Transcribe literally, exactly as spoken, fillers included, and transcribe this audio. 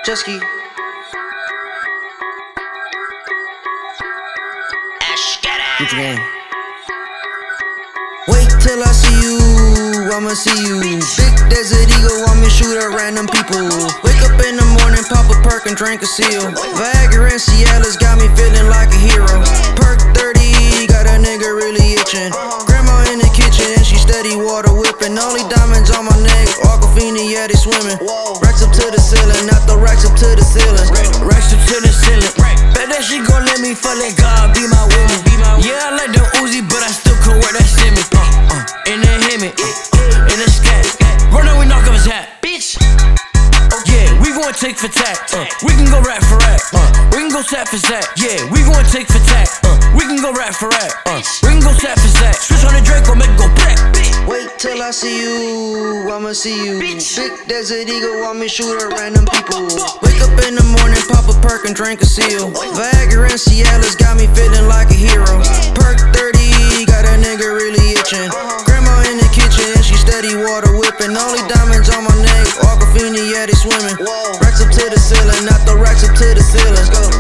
Jesky. Gucci gang. Wait till I see you, I'ma see you. Big Desert Eagle, want me shoot at random people. Wake up in the morning, pop a perk and drink a seal. Viagra and Cialis got me feeling like a hero. Perk thirty, got a nigga really itching. Grandma in the kitchen and she steady water whipping. Only diamonds on my neck, Aquafina, yeah they swimming. Racks up to the ceiling, not the racks up to the ceiling. Racks up to the ceiling. Bet that she gon' let me fuck, let God be my woman. Yeah, I like the Uzi, but I still could wear that shimmy. Uh, uh, in the Hemi, uh, in the scat. Run on, we knock off his hat, bitch. Yeah, we gon' take for tack. Uh, we can go rat for rat. Uh, we can go sat for sat. Yeah, we gon' take for tack. Uh, we can go rat for rat. Uh, we can go sat for sat. Switch on the Draco, make it go back. Wait till I see you, I'ma see you. Big Desert Eagle, want me shoot at random people. Wake up in the morning, pop a perk and drink a seal. Viagra and Cialis got me feeling like a hero. Perk thirty, got a nigga really itching. Grandma in the kitchen and she steady water whipping. Only diamonds on my neck, Aquafina, yeah they swimming. Racks up to the ceiling, not the racks up to the ceiling.